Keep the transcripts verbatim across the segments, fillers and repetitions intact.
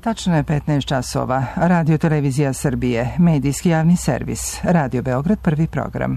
Tačno je petnaest časova. Radio Televizija Srbije, medijski javni servis. Radio Beograd, prvi program.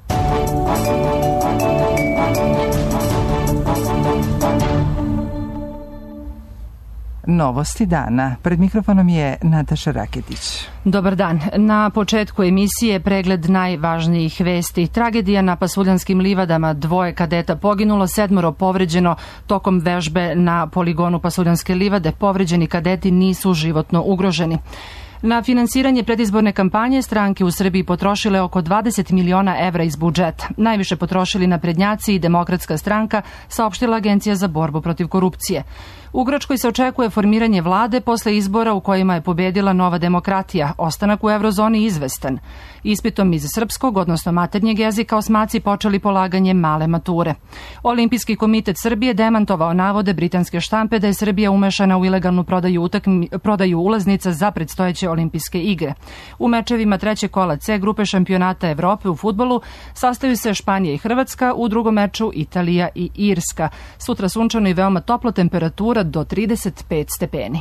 Novosti dana. Pred mikrofonom je Nataša Raketić. Dobar dan. Na početku emisije pregled najvažnijih vesti. Tragedija na Pasuljanskim livadama. Dvoje kadeta poginulo, sedmoro povređeno tokom vežbe na poligonu Pasuljanske livade. Povređeni kadeti nisu životno ugroženi. Na finansiranje predizborne kampanje stranke u Srbiji potrošile oko dvadeset miliona evra iz budžeta. Najviše potrošili naprednjaci i Demokratska stranka, saopštila Agencija za borbu protiv korupcije. U Grčkoj se očekuje formiranje vlade posle izbora u kojima je pobedila Nova demokratija. Ostanak u eurozoni izvestan. Ispitom iz srpskog, odnosno maternjeg jezika, osmaci počeli polaganje male mature. Olimpijski komitet Srbije demantovao navode britanske štampe da je Srbija umešana u ilegalnu prodaju, utakmi, prodaju ulaznica za predstojeće olimpijske igre. U mečevima trećeg kola C grupe šampionata Evrope u fudbalu sastaju se Španija i Hrvatska, u drugom meču Italija i Irska. Sutra sunčano i veoma toplo, temperatura do trideset pet stepeni.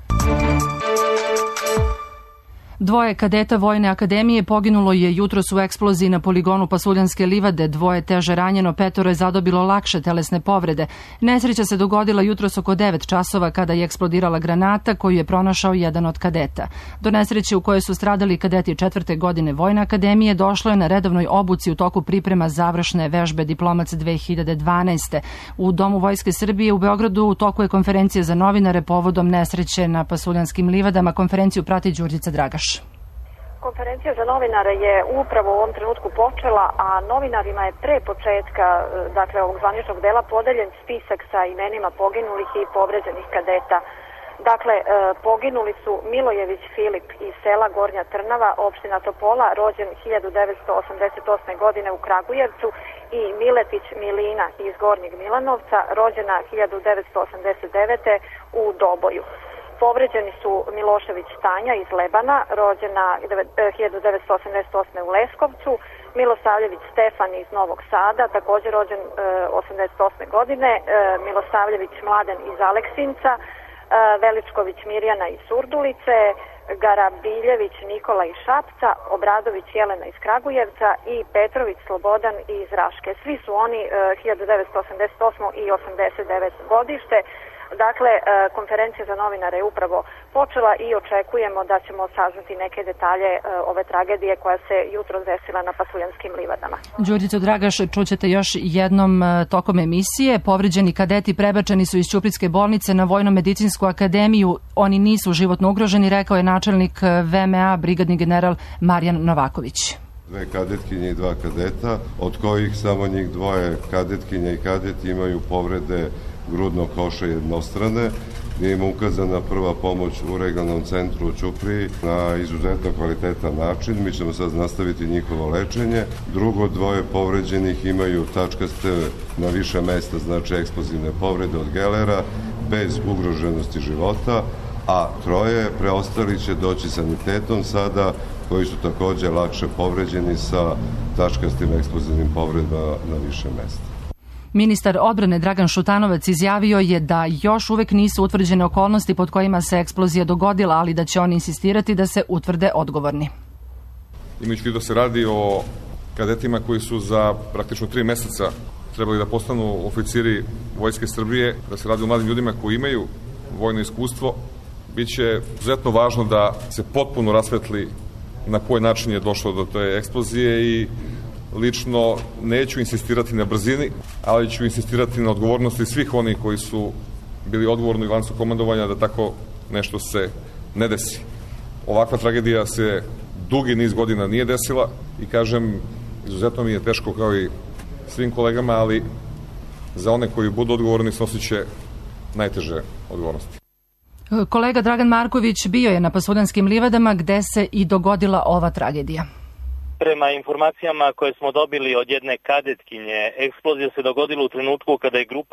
Dvoje kadeta Vojne akademije poginulo je jutros u eksploziji na poligonu Pasuljanske livade. Dvoje teže ranjeno, petoro je zadobilo lakše telesne povrede. Nesreća se dogodila jutros oko devet časova kada je eksplodirala granata koju je pronašao jedan od kadeta. Do nesreće u kojoj su stradali kadeti četvrte godine Vojne akademije došlo je na redovnoj obuci u toku priprema završne vežbe Diplomac dve hiljade dvanaeste. U Domu Vojske Srbije u Beogradu u toku je konferencija za novinare povodom nesreće na Pasuljanskim livadama. Konferenciju prati Đurđica Dragaš. Konferencija za novinare je upravo u ovom trenutku počela, a novinarima je pre početka, dakle, ovog zvaničnog dela podeljen spisak sa imenima poginulih i povređenih kadeta. Dakle, poginuli su Milojević Filip iz sela Gornja Trnava, opština Topola, rođen hiljadu devetsto osamdeset osme. godine u Kragujevcu, i Miletić Milina iz Gornjeg Milanovca, rođena hiljadu devetsto osamdeset devete. u Doboju. Povređeni su Milošević Tanja iz Lebana, rođena hiljadu devetsto osamdeset osme. u Leskovcu, Milosavljević Stefan iz Novog Sada, također rođen osamdeset osme. godine, Milosavljević Mladen iz Aleksinca, Veličković Mirjana iz Surdulice, Garabiljević Nikola iz Šapca, Obradović Jelena iz Kragujevca i Petrović Slobodan iz Raške. Svi su oni hiljadu devetsto osamdeset osme. i osamdeset devete. godište. Dakle, konferencija za novinare je upravo počela i očekujemo da ćemo saznati neke detalje ove tragedije koja se jutro desila na Pasuljanskim livadama. Đurđico Dragaš, čućete još jednom tokom emisije. Povređeni kadeti prebačeni su iz Ćupritske bolnice na Vojno-medicinsku akademiju. Oni nisu životno ugroženi, rekao je načelnik V M A, brigadni general Marijan Novaković. Dve kadetkinje i dva kadeta, od kojih samo njih dvoje kadetkinje i kadeti imaju povrede grudnog koša jednostrane, gdje im je ukazana prva pomoć u regionalnom centru u Ćupriji na izuzetno kvalitetan način. Mi ćemo sad nastaviti njihovo lečenje. Drugo, dvoje povređenih imaju tačkaste na više mesta, znači eksplozivne povrede od gelera, bez ugroženosti života, a troje preostali će doći sanitetom sada, koji su također lakše povređeni sa tačkastim eksplozivnim povredama na više mesta. Ministar odbrane Dragan Šutanovac izjavio je da još uvek nisu utvrđene okolnosti pod kojima se eksplozija dogodila, ali da će oni insistirati da se utvrde odgovorni. Imajući vidu da se radi o kadetima koji su za praktično tri meseca trebali da postanu oficiri Vojske Srbije, da se radi o mladim ljudima koji imaju vojno iskustvo, bit će izuzetno važno da se potpuno rasvetli na koji način je došlo do te eksplozije i lično neću insistirati na brzini, ali ću insistirati na odgovornosti svih onih koji su bili odgovorni u lancu komandovanja da tako nešto se ne desi. Ovakva tragedija se dugi niz godina nije desila i kažem, izuzetno mi je teško kao i svim kolegama, ali za one koji budu odgovorni snosit će najteže odgovornosti. Kolega Dragan Marković bio je na Pasuljanskim livadama gde se i dogodila ova tragedija. Prema informacijama koje smo dobili od jedne kadetkinje, eksplozija se dogodila u trenutku kada je grupa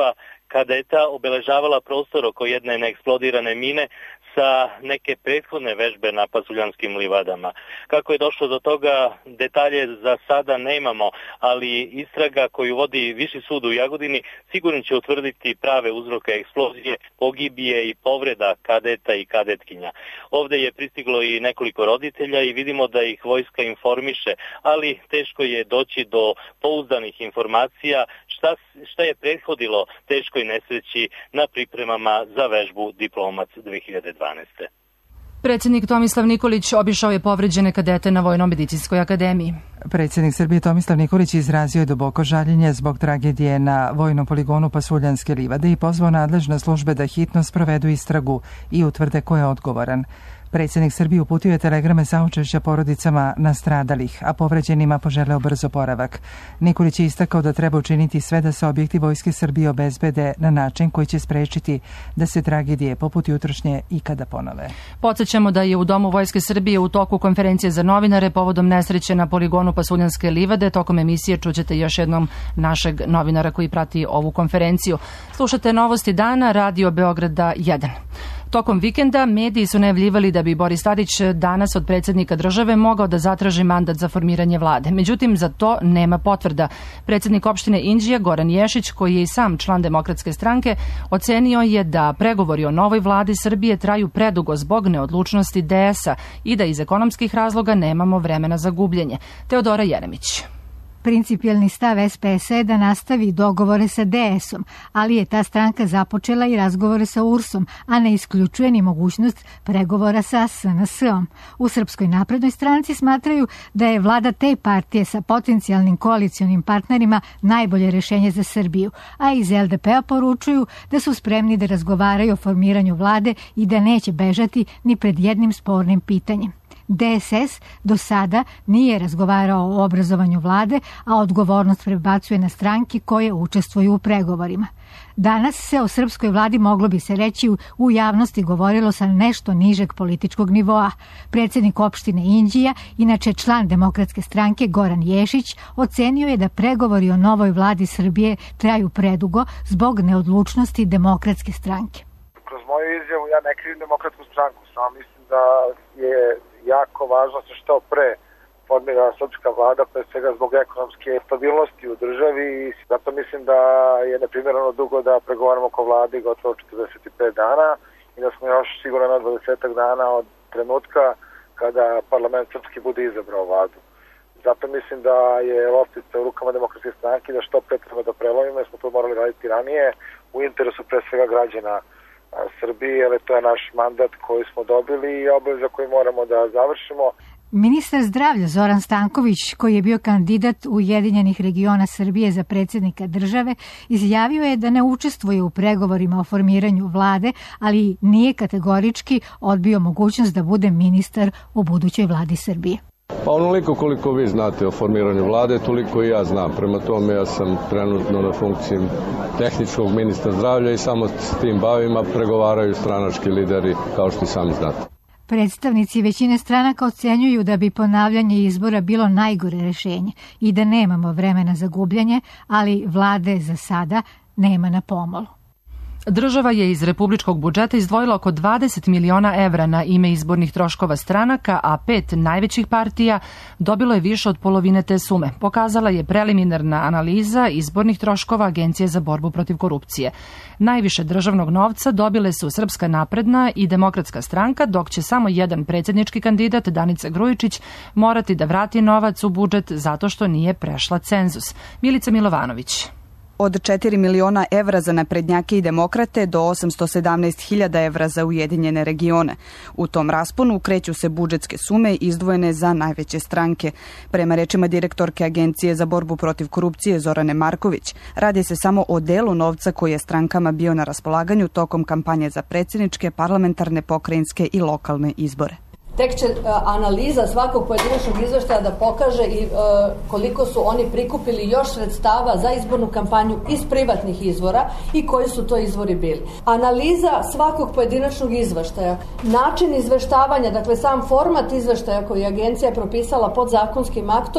kadeta obeležavala prostor oko jedne neeksplodirane mine sa neke prethodne vežbe na Pasuljanskim livadama. Kako je došlo do toga, detalje za sada nemamo, ali istraga koju vodi Viši sud u Jagodini sigurno će utvrditi prave uzroke eksplozije, pogibije i povreda kadeta i kadetkinja. Ovde je pristiglo i nekoliko roditelja i vidimo da ih vojska informiše, ali teško je doći do pouzdanih informacija šta, šta je prethodilo teškoj nesreći na pripremama za vežbu Diplomac dve hiljade dvanaeste. Predsjednik Tomislav Nikolić obišao je povređene kadete na Vojno-medicinskoj akademiji. Predsjednik Srbije Tomislav Nikolić izrazio je duboko žaljenje zbog tragedije na vojnom poligonu Pasuljanske livade i pozvao nadležne službe da hitno sprovedu istragu i utvrde ko je odgovoran. Predsjednik Srbije uputio je telegrame saučešća porodicama nastradalih, a povređenima poželeo brz oporavak. Nikolić je istakao da treba učiniti sve da se objekti Vojske Srbije obezbede na način koji će sprečiti da se tragedije poput jutrošnje ikada ponove. Podsjećamo da je u Domu Vojske Srbije u toku konferencije za novinare povodom nesreće na poligonu Pasuljanske livade. Tokom emisije čućete još jednom našeg novinara koji prati ovu konferenciju. Slušate Novosti dana, Radio Beograda jedan. Tokom vikenda mediji su najavljivali da bi Boris Tadić danas od predsjednika države mogao da zatraži mandat za formiranje vlade. Međutim, za to nema potvrda. Predsjednik opštine Inđija, Goran Ješić, koji je i sam član Demokratske stranke, ocenio je da pregovori o novoj vladi Srbije traju predugo zbog neodlučnosti D S-a i da iz ekonomskih razloga nemamo vremena za gubljenje. Teodora Jeremić. Principijelni stav S P S je da nastavi dogovore sa D S-om, ali je ta stranka započela i razgovore sa U R S-om, a ne isključuje ni mogućnost pregovora sa S N S-om. U Srpskoj naprednoj stranci smatraju da je vlada te partije sa potencijalnim koalicionim partnerima najbolje rešenje za Srbiju, a iz L D P-a poručuju da su spremni da razgovaraju o formiranju vlade i da neće bežati ni pred jednim spornim pitanjem. D S S do sada nije razgovarao o obrazovanju vlade, a odgovornost prebacuje na stranke koje učestvuju u pregovorima. Danas se o srpskoj vladi moglo bi se reći u javnosti govorilo sa nešto nižeg političkog nivoa. Predsjednik opštine Inđija, inače član Demokratske stranke Goran Ješić, ocenio je da pregovori o novoj vladi Srbije traju predugo zbog neodlučnosti Demokratske stranke. Kroz moju izjavu ja ne krivim Demokratsku stranku, samo mislim da je jako važno se što pre formira srpska vlada, pre svega zbog ekonomske stabilnosti u državi i zato mislim da je neprimjereno dugo da pregovaramo oko vlade gotovo četrdeset pet dana i da smo još sigurno na dvadeset dana od trenutka kada parlament srpski bude izabrao vladu. Zato mislim da je loptica u rukama Demokratske stranke da što pre treba da prelomimo, jer smo to morali raditi ranije u interesu pre svega građana Srbije, ali to je naš mandat koji smo dobili i obaveza koju moramo da završimo. Ministar zdravlja Zoran Stanković, koji je bio kandidat Ujedinjenih regiona Srbije za predsjednika države, izjavio je da ne učestvuje u pregovorima o formiranju vlade, ali nije kategorički odbio mogućnost da bude ministar u budućoj vladi Srbije. Pa onoliko koliko vi znate o formiranju vlade, toliko i ja znam. Prema tome ja sam trenutno na funkciji tehničkog ministra zdravlja i samo s tim bavim, a pregovaraju stranački lideri, kao što i sami znate. Predstavnici većine stranaka ocenjuju da bi ponavljanje izbora bilo najgore rešenje i da nemamo vremena za gubljenje, ali vlade za sada nema na pomolu. Država je iz republičkog budžeta izdvojila oko dvadeset miliona evra na ime izbornih troškova stranaka, a pet najvećih partija dobilo je više od polovine te sume. Pokazala je preliminarna analiza izbornih troškova Agencije za borbu protiv korupcije. Najviše državnog novca dobile su Srpska napredna i Demokratska stranka, dok će samo jedan predsjednički kandidat, Danica Grujičić, morati da vrati novac u budžet zato što nije prešla cenzus. Milica Milovanović. Od četiri miliona evra za naprednjake i demokrate do osamsto sedamnaest hiljada evra za Ujedinjene regione. U tom rasponu kreću se budžetske sume izdvojene za najveće stranke. Prema rečima direktorke Agencije za borbu protiv korupcije Zorane Marković, radi se samo o delu novca koji je strankama bio na raspolaganju tokom kampanje za predsjedničke, parlamentarne, pokrajinske i lokalne izbore. Tek će analiza svakog pojedinačnog izveštaja da pokaže i koliko su oni prikupili još sredstava za izbornu kampanju iz privatnih izvora i koji su to izvori bili. Analiza svakog pojedinačnog izveštaja, način izveštavanja, dakle sam format izveštaja koji je agencija propisala pod zakonskim aktom,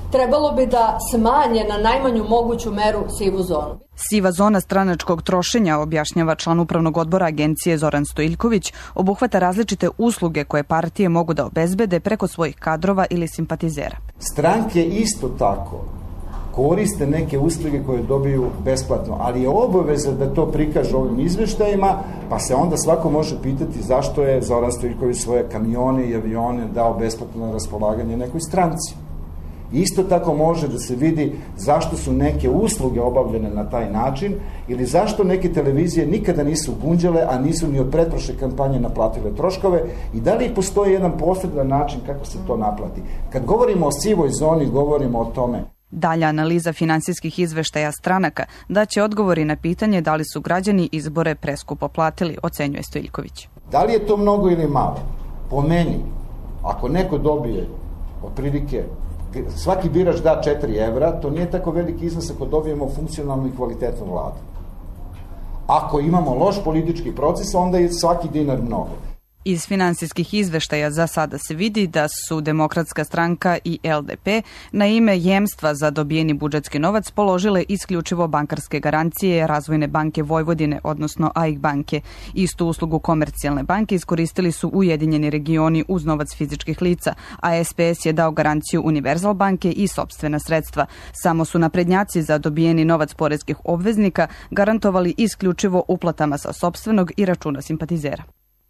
trebalo bi da smanje na najmanju moguću meru sivu zonu. Siva zona stranačkog trošenja, objašnjava član upravnog odbora agencije Zoran Stojiljković, obuhvata različite usluge koje partije mogu da obezbede preko svojih kadrova ili simpatizera. Stranke isto tako koriste neke usluge koje dobiju besplatno, ali je obaveza da to prikažu ovim izveštajima, pa se onda svako može pitati zašto je Zoran Stojiljković svoje kamione i avione dao besplatno na raspolaganje nekoj stranci. Isto tako može da se vidi zašto su neke usluge obavljene na taj način ili zašto neke televizije nikada nisu gunđale, a nisu ni od pretprošle kampanje naplatile troškove i da li postoji jedan posredan način kako se to naplati. Kad govorimo o sivoj zoni, govorimo o tome. Dalja analiza finansijskih izveštaja stranaka daće odgovori na pitanje da li su građani izbore preskupo platili, ocenjuje Stojiljković. Da li je to mnogo ili malo? Po meni, ako neko dobije otprilike, svaki birač da četiri evra, to nije tako veliki iznos ako dobijemo funkcionalnu i kvalitetnu vladu. Ako imamo loš politički proces, onda je svaki dinar mnogo. Iz finansijskih izveštaja za sada se vidi da su Demokratska stranka i L D P na ime jemstva za dobijeni budžetski novac položile isključivo bankarske garancije Razvojne banke Vojvodine, odnosno A I K banke. Istu uslugu Komercijalne banke iskoristili su Ujedinjeni regioni uz novac fizičkih lica, a S P S je dao garanciju Univerzal banke i sopstvena sredstva. Samo su naprednjaci za dobijeni novac poreskih obveznika garantovali isključivo uplatama sa sopstvenog i računa simpatizera.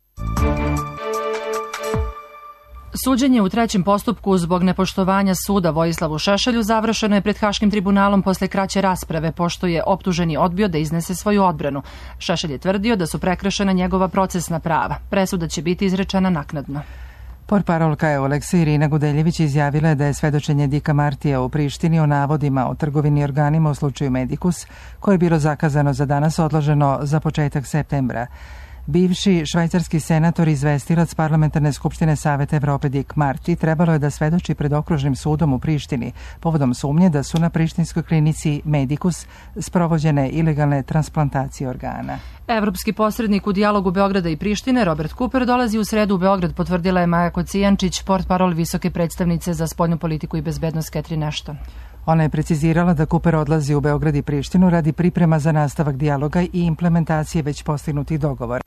Suđenje u trećem postupku zbog nepoštovanja suda Vojislavu Šešelju završeno je pred Haškim tribunalom posle kraće rasprave, pošto je optuženi odbio da iznese svoju odbranu. Šešelj je tvrdio da su prekršena njegova procesna prava. Presuda će biti izrečena naknadno. Portparolka Euleksa Irina Gudeljević izjavila je da je svedočenje Dika Martija u Prištini o navodima o trgovini organima u slučaju Medikus, koje je bilo zakazano za danas, odloženo za početak septembra. Bivši švajcarski senator i izvestilac Parlamentarne skupštine Saveta Evrope Dick Marty trebalo je da svedoči pred okružnim sudom u Prištini povodom sumnje da su na prištinskoj klinici Medikus sprovođene ilegalne transplantacije organa. Evropski posrednik u dijalogu Beograda i Prištine Robert Cooper dolazi u sredu u Beograd, potvrdila je Maja Kocijančić, portparol visoke predstavnice za spoljnu politiku i bezbednost Catherine Ashton. Ona je precizirala da Cooper odlazi u Beograd i Prištinu radi priprema za nastavak dijaloga i implementacije već postignutih dogovora.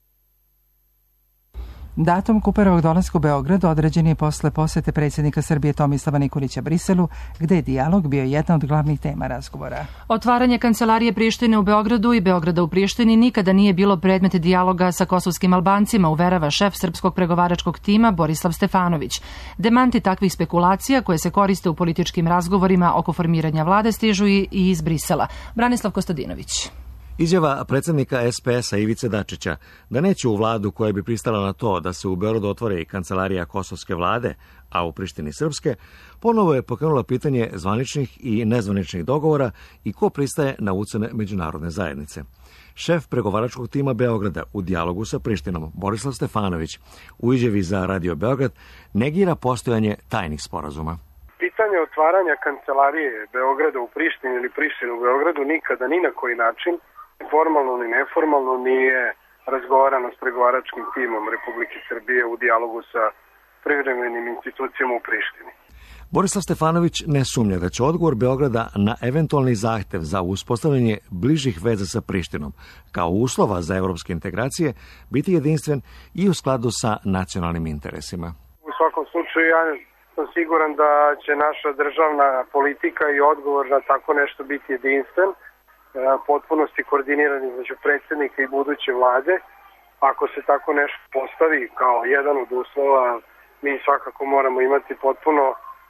Datum Cooperovog dolaska u Beograd određen je posle posete predsjednika Srbije Tomislava Nikolića Briselu, gde je dijalog bio jedna od glavnih tema razgovora. Otvaranje kancelarije Prištine u Beogradu i Beograda u Prištini nikada nije bilo predmet dijaloga sa kosovskim Albancima, uverava šef srpskog pregovaračkog tima Borislav Stefanović. Demanti takvih spekulacija koje se koriste u političkim razgovorima oko formiranja vlade stižu i iz Brisela. Branislav Kostadinović. Izjava predsjednika S P S-a Ivice Dačića da neće u vladu koja bi pristala na to da se u Beogradu otvore i kancelarija kosovske vlade, a u Prištini srpske, ponovo je pokrenula pitanje zvaničnih i nezvaničnih dogovora i ko pristaje na ucene međunarodne zajednice. Šef pregovaračkog tima Beograda u dijalogu sa Prištinom, Borislav Stefanović, u izjavi za Radio Beograd negira postojanje tajnih sporazuma. Pitanje otvaranja kancelarije Beograda u Prištini ili Prištine u Beogradu nikada ni na koji način, formalno ni neformalno, nije razgovarano s pregovaračkim timom Republike Srbije u dijalogu sa privremenim institucijama u Prištini. Borislav Stefanović ne sumnja da će odgovor Beograda na eventualni zahtev za uspostavljanje bližih veza sa Prištinom kao uslova za evropske integracije biti jedinstven i u skladu sa nacionalnim interesima. U svakom slučaju ja sam siguran da će naša državna politika i odgovor na tako nešto biti jedinstven, potpunosti koordiniran između predsjednika i buduće vlade. Ako se tako nešto postavi kao jedan od uslova, mi svakako moramo imati potpuno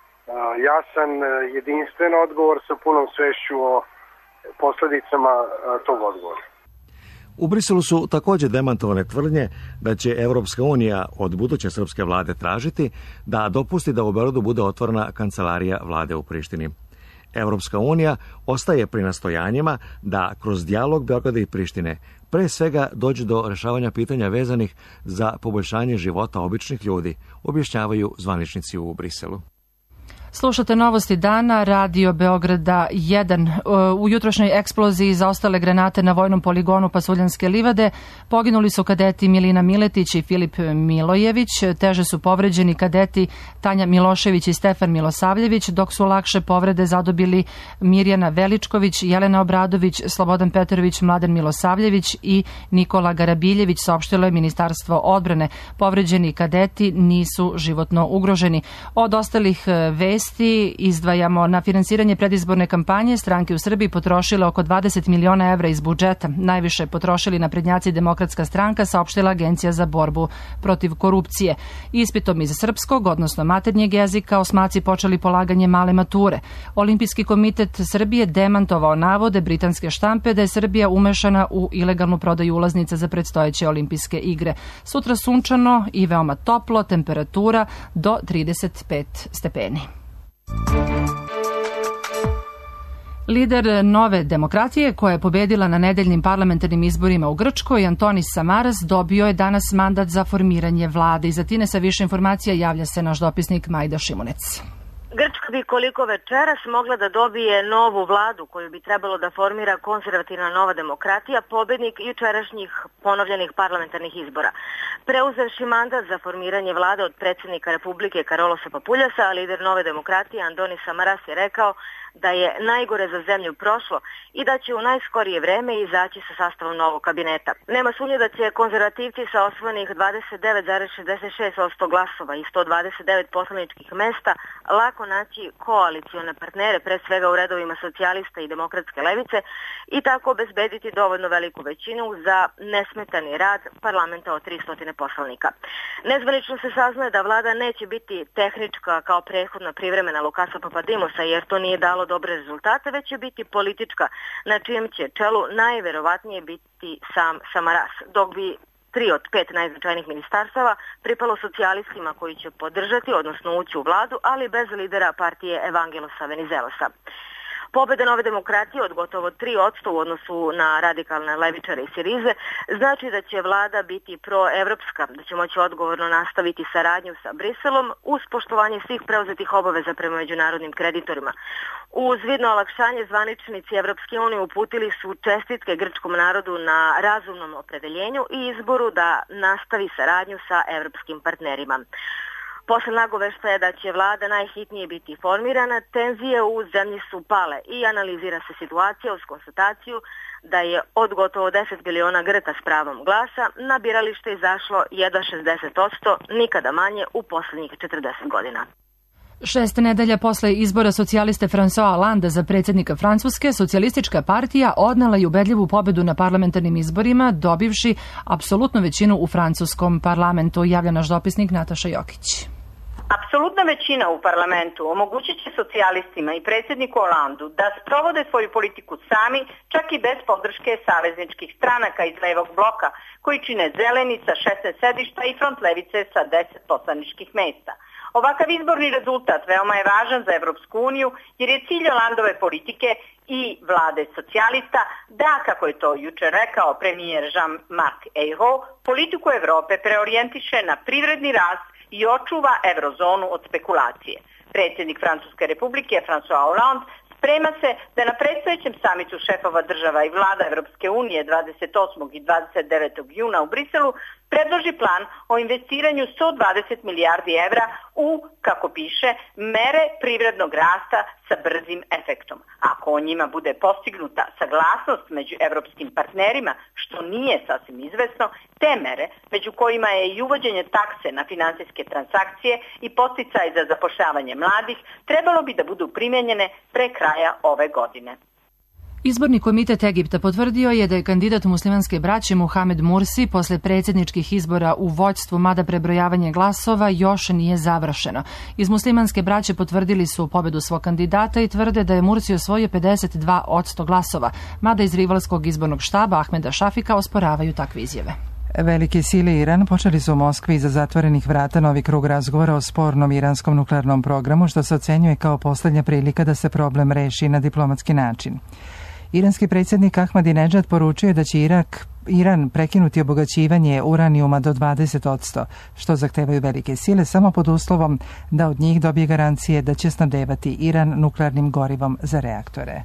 jasan, jedinstven odgovor sa punom svešću o posljedicama tog odgovora. U Briselu su također demantovane tvrdnje da će Evropska unija od buduće srpske vlade tražiti da dopusti da u Beogradu bude otvorena kancelarija vlade u Prištini. Evropska unija ostaje pri nastojanjima da kroz dijalog Beograda i Prištine pre svega dođe do rešavanja pitanja vezanih za poboljšanje života običnih ljudi, objašnjavaju zvaničnici u Briselu. Slušate novosti dana, Radio Beograda jedan. U jutrošnjoj eksploziji zaostale granate na vojnom poligonu Pasuljanske livade poginuli su kadeti Milina Miletić i Filip Milojević, teže su povređeni kadeti Tanja Milošević i Stefan Milosavljević, dok su lakše povrede zadobili Mirjana Veličković, Jelena Obradović, Slobodan Petrović, Mladen Milosavljević i Nikola Garabiljević, saopštilo je Ministarstvo odbrane. Povređeni kadeti nisu životno ugroženi. Od ostalih vesti izdvajamo: na finansiranje predizborne kampanje stranke u Srbiji potrošile oko dvadeset miliona evra iz budžeta. Najviše potrošili naprednjaci Demokratska stranka, saopštila Agencija za borbu protiv korupcije. Ispitom iz srpskog, odnosno maternjeg jezika, osmaci počeli polaganje male mature. Olimpijski komitet Srbije demantovao navode britanske štampe da je Srbija umešana u ilegalnu prodaju ulaznica za predstojeće olimpijske igre. Sutra sunčano i veoma toplo, temperatura do trideset pet stepeni. Lider Nove demokratije, koja je pobedila na nedeljnim parlamentarnim izborima u Grčkoj, Antonis Samaras, dobio je danas mandat za formiranje vlade. Iza Tine sa više informacija javlja se naš dopisnik Majda Šimunec. Grčka bi koliko večeras mogla da dobije novu vladu koju bi trebalo da formira konzervativna Nova demokratija, pobednik jučerašnjih ponovljenih parlamentarnih izbora. Preuzevši mandat za formiranje vlade od predsjednika Republike Karolosa Papuljasa, lider Nove demokratije Antonis Samaras je rekao da je najgore za zemlju prošlo i da će u najskorije vreme izaći sa sastavom novog kabineta. Nema sumnje da će konzervativci sa osvojenih dvadeset devet zarez šezdeset šest posto glasova i sto dvadeset devet poslaničkih mesta lako naći koalicione partnere, pre svega u redovima socijalista i demokratske levice, i tako obezbediti dovoljno veliku većinu za nesmetani rad parlamenta od tristo poslanika. Nezvanično se saznaje da vlada neće biti tehnička kao prethodna privremena Lukasa Papadimosa, jer to nije dalo dobre rezultate, već će biti politička, na čijem će čelu najverovatnije biti sam Samaras, dok bi tri od pet najznačajnijih ministarstava pripalo socijalistima koji će podržati, odnosno ući u vladu, ali bez lidera partije Evangelosa Venizelosa. Pobeda Nove demokratije od gotovo tri posto u odnosu na radikalne levičare i Sirize znači da će vlada biti proevropska, da će moći odgovorno nastaviti saradnju sa Briselom uz poštovanje svih preuzetih obaveza prema međunarodnim kreditorima. Uz vidno olakšanje zvaničnici Evropske unije uputili su čestitke grčkom narodu na razumnom opredeljenju i izboru da nastavi saradnju sa evropskim partnerima. Posle nagoveštaja da će vlada najhitnije biti formirana, tenzije u zemlji su pale i analizira se situacija uz konstataciju da je od gotovo deset miliona Grka s pravom glasa na biralište izašlo jedva šezdeset posto, nikada manje u poslednjih četrdeset godina. Šest nedelja posle izbora socijaliste François Hollande za predsjednika Francuske, socijalistička partija odnela je ubedljivu pobedu na parlamentarnim izborima, dobivši apsolutnu većinu u francuskom parlamentu, javlja naš dopisnik Nataša Jokić. Apsolutna većina u parlamentu omogućit će socijalistima i predsjedniku Hollandu da sprovode svoju politiku sami, čak i bez podrške savezničkih stranaka iz levog bloka, koji čine zeleni sa šesnaest sedišta i front levice sa deset poslaničkih mesta. Ovakav izborni rezultat veoma je važan za Evropsku uniju, jer je cilj Hollandove politike i vlade socijalista da, kako je to jučer rekao premijer Jean-Marc Ayrault, politiku Evrope preorijentiše na privredni rast i očuva eurozonu od spekulacije. Predsjednik Francuske republike François Hollande sprema se da na predstojećem samitu šefova država i vlada Evropske unije dvadeset osmog i dvadeset devetog juna u Briselu predloži plan o investiranju sto dvadeset milijardi evra u, kako piše, mere privrednog rasta sa brzim efektom. Ako o njima bude postignuta saglasnost među evropskim partnerima, što nije sasvim izvesno, te mere, među kojima je i uvođenje takse na finansijske transakcije i podsticaj za zapošljavanje mladih, trebalo bi da budu primjenjene pre kraja ove godine. Izborni komitet Egipta potvrdio je da je kandidat muslimanske braće Muhamed Mursi posle predsjedničkih izbora u vođstvu, mada prebrojavanje glasova još nije završeno. Iz muslimanske braće potvrdili su pobedu svog kandidata i tvrde da je Mursi osvojio pedeset dva posto glasova, mada iz rivalskog izbornog štaba Ahmeda Šafika osporavaju takve izjave. Velike sile Iran počeli su u Moskvi iza zatvorenih vrata novi krug razgovora o spornom iranskom nuklearnom programu, što se ocenjuje kao poslednja prilika da se problem reši na diplomatski način. Iranski predsjednik Ahmadinedžad poručio je da će Irak Iran prekinuti obogaćivanje uranijuma do dvadeset posto, što zahtevaju velike sile samo pod uslovom da od njih dobije garancije da će snabdevati Iran nuklearnim gorivom za reaktore.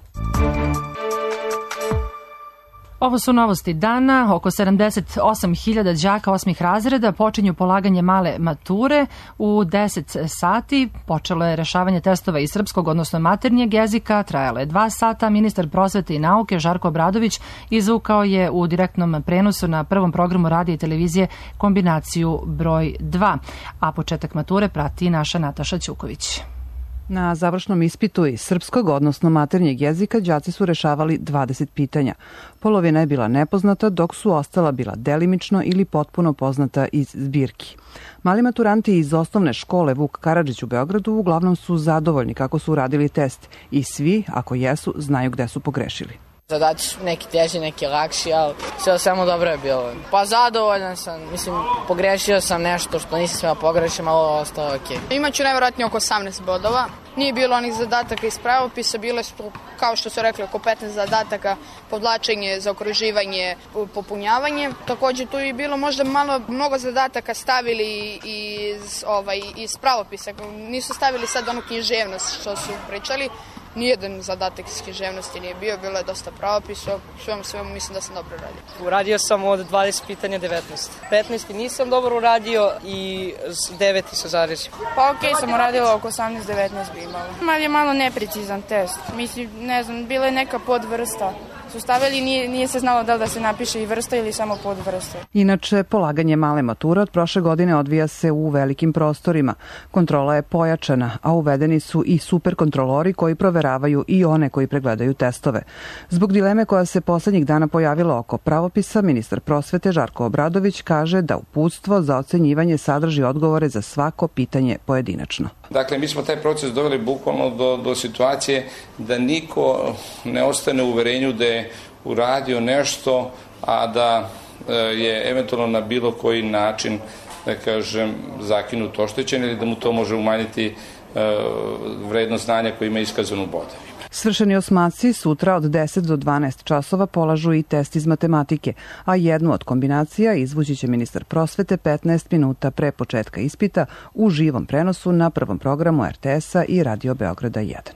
Ovo su novosti dana. Oko sedamdeset osam hiljada đaka osmih razreda počinju polaganje male mature. U deset sati počelo je rešavanje testova iz srpskog, odnosno maternjeg jezika. Trajalo je dva sata. Ministar prosvete i nauke Žarko Obradović izvukao je u direktnom prenosu na prvom programu radija i televizije kombinaciju broj dva. A početak mature prati naša Nataša Ćuković. Na završnom ispitu iz srpskog, odnosno maternjeg jezika, đaci su rešavali dvadeset pitanja. Polovina je bila nepoznata, dok su ostala bila delimično ili potpuno poznata iz zbirki. Mali maturanti iz osnovne škole Vuk Karadžić u Beogradu uglavnom su zadovoljni kako su uradili test i svi, ako jesu, znaju gde su pogrešili. Zadaci su neki teži, neki lakši, ali sve samo dobro je bilo. Pa zadovoljan sam, mislim, pogrešio sam nešto što nisam smela pogrešiti, ali ostalo ok. Imaću najvjerojatnije oko osamnaest bodova. Nije bilo onih zadataka iz pravopisa, bile su, kao što su rekli, oko petnaest zadataka, podvlačenje, zaokruživanje, popunjavanje. Također tu je bilo možda malo, mnogo zadataka stavili iz, ovaj, iz pravopisa. Nisu stavili sad onu književnost što su pričali. Nijedan zadatak iz književnosti nije bio, bilo je dosta pravopisa, svemu svemu mislim da sam dobro uradio. Uradio sam od dvadeset pitanja devetnaest. petnaest nisam dobro uradio i devet se zarezio. Pa okej, okay, sam uradila oko osamnaest devetnaest bi imala. Malo je malo neprecizan test. Mislim, ne znam, bila je neka podvrsta. Su stavili, nije, nije se znalo da li da se napiše i vrsta ili samo podvrsta. Inače, polaganje male mature od prošle godine odvija se u velikim prostorima. Kontrola je pojačana, a uvedeni su i superkontrolori koji proveravaju i one koji pregledaju testove. Zbog dileme koja se poslednjih dana pojavila oko pravopisa, ministar prosvete Žarko Obradović kaže da uputstvo za ocenjivanje sadrži odgovore za svako pitanje pojedinačno. Dakle, mi smo taj proces doveli bukvalno do, do situacije da niko ne ostane u uverenju da je uradio nešto, a da je eventualno na bilo koji način, da kažem, zakinut, oštećen ili da mu to može umanjiti vrednost znanja koje ima iskazanu bodovima. Svršeni osmaci sutra od deset do dvanaest časova polažu i test iz matematike, a jednu od kombinacija izvući će ministar prosvete petnaest minuta pre početka ispita u živom prenosu na prvom programu er te esa i Radio Beograda jedan.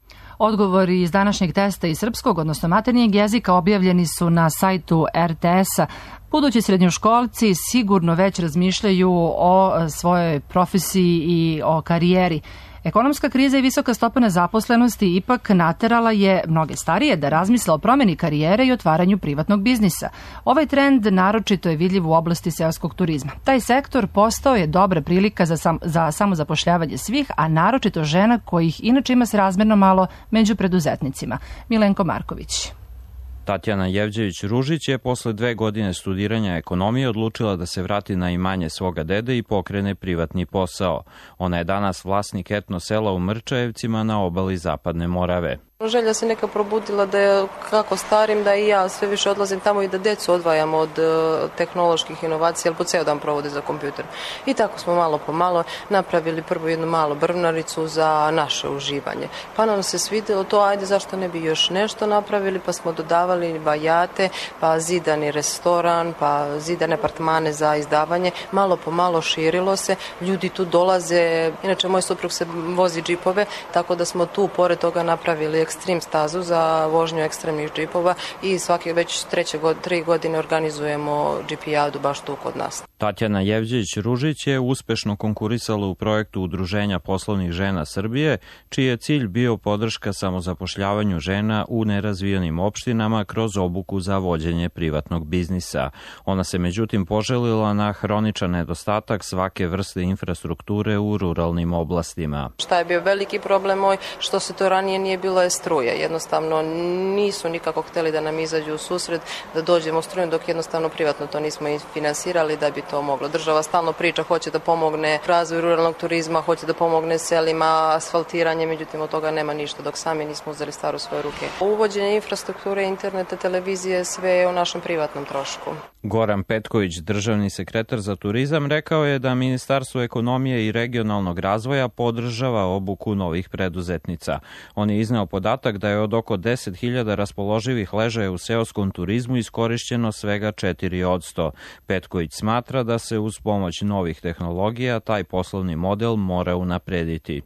Odgovori iz današnjeg testa iz srpskog, odnosno maternjeg jezika, objavljeni su na sajtu er te esa. Budući srednjoškolci sigurno već razmišljaju o svojoj profesiji i o karijeri. Ekonomska kriza i visoka stopa nezaposlenosti ipak naterala je mnoge starije da razmisle o promeni karijere i otvaranju privatnog biznisa. Ovaj trend naročito je vidljiv u oblasti seoskog turizma. Taj sektor postao je dobra prilika za, sam, za samozapošljavanje svih, a naročito žena kojih inače ima srazmerno malo među preduzetnicima. Milenko Marković. Tatjana Jevđević-Ružić je posle dve godine studiranja ekonomije odlučila da se vrati na imanje svoga dede i pokrene privatni posao. Ona je danas vlasnik etno sela u Mrčajevcima na obali Zapadne Morave. Želja se neka probudila da je kako starim, da i ja sve više odlazim tamo i da decu odvajam od uh, tehnoloških inovacija, jer po ceo dan provode za kompjuter. I tako smo malo po malo napravili prvo jednu malu brvnaricu za naše uživanje. Pa nam se svidelo to, ajde zašto ne bi još nešto napravili, pa smo dodavali vajate, pa zidani restoran, pa zidane apartmane za izdavanje. Malo po malo širilo se, ljudi tu dolaze, inače moj suprug se vozi džipove, tako da smo tu pored toga napravili ekstrem stazu za vožnju ekstremnih džipova i svake već treće god, tri godine organizujemo džipijadu baš tu kod nas. Tatjana Jevđević-Ružić je uspešno konkurisala u projektu Udruženja poslovnih žena Srbije, čiji je cilj bio podrška samozapošljavanju žena u nerazvijenim opštinama kroz obuku za vođenje privatnog biznisa. Ona se međutim poželila na hroničan nedostatak svake vrste infrastrukture u ruralnim oblastima. Šta je bio veliki problem moj, što se to ranije nije bilo je struje. Jednostavno nisu nikako hteli da nam izađu u susret, da dođemo u struju, dok jednostavno privatno to nismo finansirali da bi to moglo. Država stalno priča, hoće da pomogne razvoju ruralnog turizma, hoće da pomogne selima, asfaltiranje, međutim od toga nema ništa dok sami nismo uzeli stvar u svoje ruke. Uvođenje infrastrukture, interneta, televizije, sve je u našem privatnom trošku. Goran Petković, državni sekretar za turizam, rekao je da Ministarstvo ekonomije i regionalnog razvoja podržava obuku novih preduzetnica. On je izneo podatak da je od oko deset hiljada raspoloživih ležaja u seoskom turizmu iskorišćeno svega četiri odsto. Petković smatra da se uz pomoć novih tehnologija taj poslovni model mora unaprediti.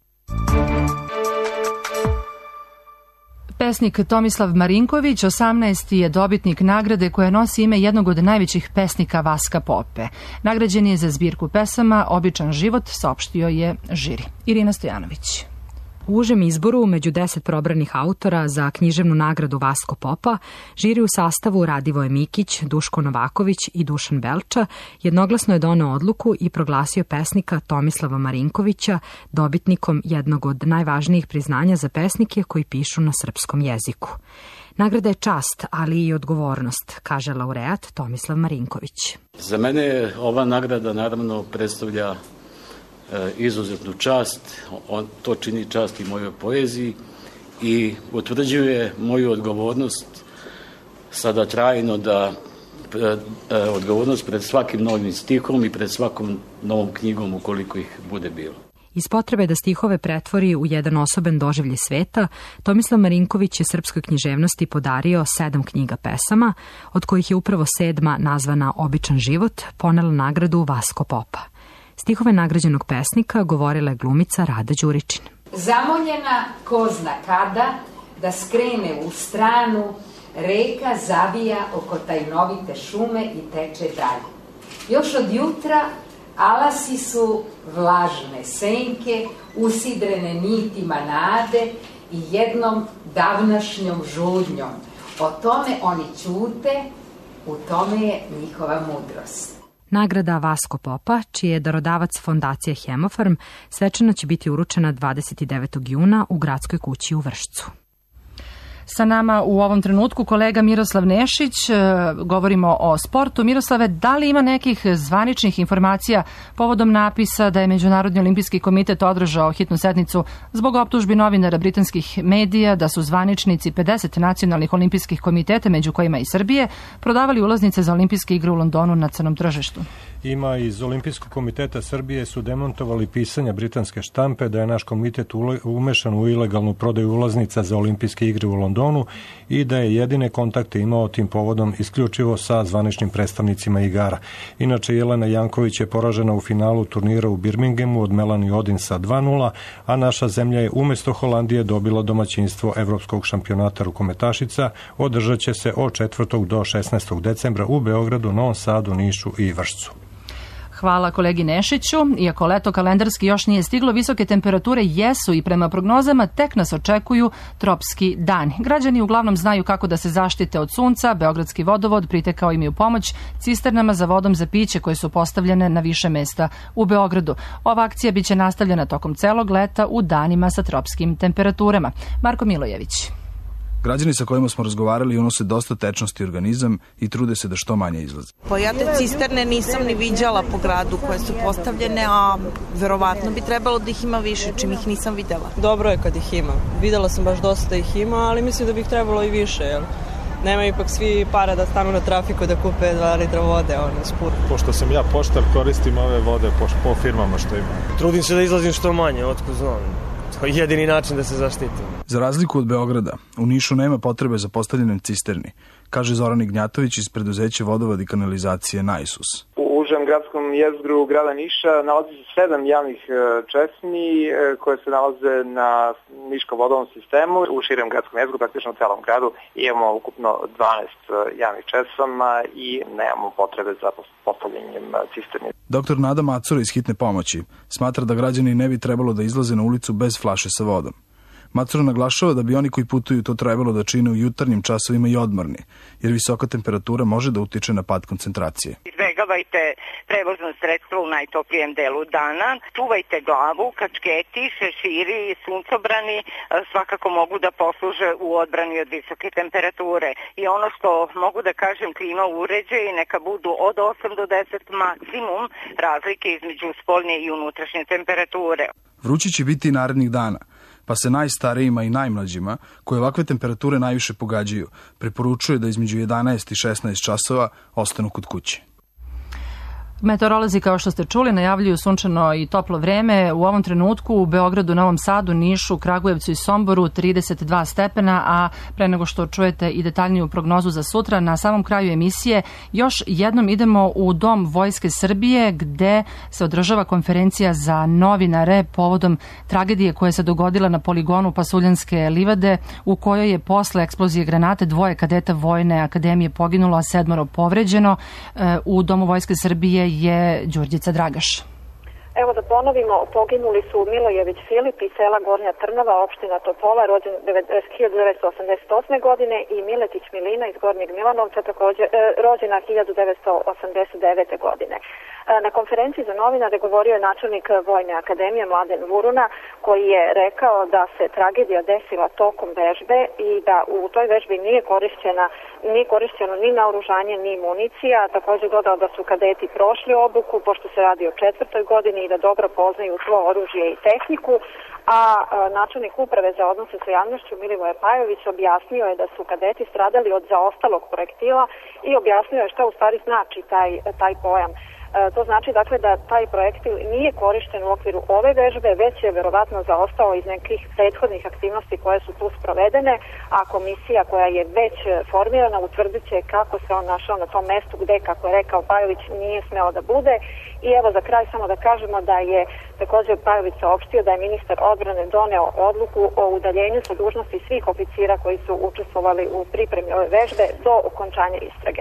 Pesnik Tomislav Marinković, osamnaesti je dobitnik nagrade koja nosi ime jednog od najvećih pesnika Vaska Pope. Nagrađen je za zbirku pesama Običan život, saopštio je žiri. Irina Stojanović. U užem izboru među deset probranih autora za književnu nagradu Vasko Popa, žiri u sastavu Radivoje Mikić, Duško Novaković i Dušan Belča jednoglasno je doneo odluku i proglasio pesnika Tomislava Marinkovića dobitnikom jednog od najvažnijih priznanja za pesnike koji pišu na srpskom jeziku. Nagrada je čast, ali i odgovornost, kaže laureat Tomislav Marinković. Za mene ova nagrada naravno predstavlja izuzetnu čast, on, to čini čast i mojoj poeziji i utvrđuje moju odgovornost sada trajno da odgovornost pred svakim novim stihom i pred svakom novom knjigom ukoliko ih bude bilo. Iz potrebe da stihove pretvori u jedan osoben doživljaj sveta, Tomislav Marinković je srpskoj književnosti podario sedam knjiga pesama, od kojih je upravo sedma, nazvana Običan život, ponela nagradu Vasko Popa. Stihove nagrađenog pesnika govorila je glumica Rada Đuričin. Zamoljena ko zna kada, da skrene u stranu, reka zavija oko tajnovite šume i teče dalje. Još od jutra alasi su vlažne senke, usidrene nitima nade i jednom davnašnjom žudnjom. O tome oni ćute, u tome je njihova mudrost. Nagrada Vasko Popa, čiji je darodavac fondacija Hemofarm, svečano će biti uručena dvadeset devetog juna u Gradskoj kući u Vršcu. Sa nama u ovom trenutku kolega Miroslav Nešić, govorimo o sportu. Miroslave, da li ima nekih zvaničnih informacija povodom napisa da je Međunarodni olimpijski komitet održao hitnu sednicu zbog optužbi novinara britanskih medija da su zvaničnici pedeset nacionalnih olimpijskih komiteta, među kojima i Srbije, prodavali ulaznice za olimpijske igre u Londonu na crnom tržištu? Ima iz Olimpijskog komiteta Srbije su demontovali pisanja britanske štampe da je naš komitet umešan u ilegalnu prodaju ulaznica za olimpijske igre u Londonu i da je jedine kontakte imao tim povodom isključivo sa zvaničnim predstavnicima igara. Inače, Jelena Janković je poražena u finalu turnira u Birminghamu od Melanie Odin sa dva nula, a naša zemlja je umesto Holandije dobila domaćinstvo Evropskog šampionata rukometašica. Održat će se od četvrtog do šesnaestog decembra u Beogradu, Novom Sadu, Nišu i Vršcu. Hvala kolegi Nešiću. Iako leto kalendarski još nije stiglo, visoke temperature jesu i prema prognozama tek nas očekuju tropski dani. Građani uglavnom znaju kako da se zaštite od sunca. Beogradski vodovod pritekao im je u pomoć cisternama za vodom za piće koje su postavljene na više mesta u Beogradu. Ova akcija biće nastavljena tokom celog leta u danima sa tropskim temperaturama. Marko Milojević. Građani sa kojima smo razgovarali unose dosta tečnosti u organizam i trude se da što manje izlaze. Pa ja te cisterne nisam ni viđala po gradu koje su postavljene, a verovatno bi trebalo da ih ima više, čim ih nisam videla. Dobro je kad ih ima. Videla sam baš dosta ih ima, ali mislim da bi ih trebalo i više, jel? Nema ipak svi para da stanu na trafiku da kupe dva litra vode, ono, spur. Pošto sam ja poštar, koristim ove vode po, po firmama što ima. Trudim se da izlazim što manje, otko znam. To je jedini način da se zaštitim. Za razliku od Beograda, u Nišu nema potrebe za postavljanjem cisterni, kaže Zoran Ignjatović iz preduzeća vodovod i kanalizacije Najsus. U užem gradskom jezgru grada Niša nalazi se sedam javnih česmi koje se nalaze na niškom vodovom sistemu. U širem gradskom jezgru, praktično u celom gradu, imamo ukupno dvanaest javnih česama i nemamo potrebe za postavljanjem cisterni. Doktor Nada Macura iz hitne pomoći smatra da građani ne bi trebalo da izlaze na ulicu bez flaše sa vodom. Macura naglašava da bi oni koji putuju to trebalo da čine u jutarnjim časovima i odmorni, jer visoka temperatura može da utiče na pad koncentracije. Snega izbegavajte prevozno sredstvo u najtoplijem delu dana, čuvajte glavu, kačketi, šeširi i suncobrani svakako mogu da posluže u odbrani od visoke temperature. I ono što mogu da kažem, klima uređaji neka budu od osam do deset maksimum razlike između spoljne i unutrašnje temperature. Vruće će biti i narednih dana, pa se najstarijima i najmlađima, koje ovakve temperature najviše pogađaju, preporučuje da između jedanaest i šesnaest časova ostanu kod kuće. Meteorolozi, kao što ste čuli, najavljuju sunčano i toplo vreme. U ovom trenutku u Beogradu, Novom Sadu, Nišu, Kragujevcu i Somboru trideset dva stepena, a pre nego što čujete i detaljniju prognozu za sutra, na samom kraju emisije još jednom idemo u Dom Vojske Srbije gde se održava konferencija za novinare povodom tragedije koja se dogodila na poligonu Pasuljanske livade, u kojoj je posle eksplozije granate dvoje kadeta Vojne akademije poginulo, a sedmoro povređeno. U Domu Vojske Srbije je Đurđica Dragaš. Evo da ponovimo, poginuli su Milojević Filip iz sela Gornja Trnava, opština Topola, rođen hiljadu devetsto osamdeset osme godine, i Miletić Milina iz Gornjeg Milanovca, takođe rođena hiljadu devetsto osamdeset devete godine. Na konferenciji za novinare govorio je načelnik Vojne akademije Mladen Vuruna, koji je rekao da se tragedija desila tokom vežbe i da u toj vežbi nije korišćena, nije korišćeno ni naoružanje ni municija. Takođe dodao da su kadeti prošli obuku, pošto se radi o četvrtoj godini, i da dobro poznaju svo oružje i tehniku, a načelnik uprave za odnose sa javnošću Milivoje Pajović objasnio je da su kadeti stradali od zaostalog projektila i objasnio je šta u stvari znači taj, taj pojam. To znači dakle da taj projektil nije korišten u okviru ove vežbe, već je verovatno zaostao iz nekih prethodnih aktivnosti koje su tu sprovedene, a komisija koja je već formirana utvrdit će kako se on našao na tom mestu gde, kako je rekao Pajović, nije smeo da bude. I evo za kraj samo da kažemo da je također Pajović saopštio da je ministar odbrane doneo odluku o udaljenju sa dužnosti svih oficira koji su učestvovali u pripremi ove vežbe do okončanja istrage.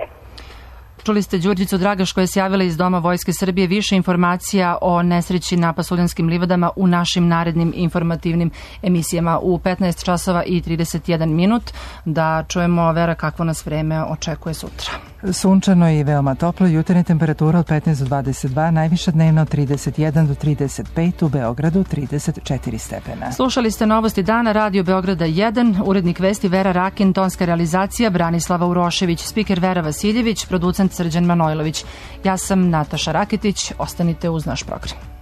Čuli ste Đurđicu Dragaš koja se javila iz Doma Vojske Srbije. Više informacija o nesreći na Pasuljanskim livadama u našim narednim informativnim emisijama u petnaest časova i trideset jedan minut. Da čujemo, Vera, kakvo nas vreme očekuje sutra. Sunčano i veoma toplo, jutarnja temperatura od petnaest do dvadeset dva, najviša dnevno trideset jedan do trideset pet, u Beogradu trideset četiri stepena. Slušali ste Novosti dana, Radio Beograda jedan, urednik vesti Vera Rakin, tonska realizacija Branislava Urošević, spiker Vera Vasiljević, producent Srđan Manojlović. Ja sam Nataša Raketić, ostanite uz naš program.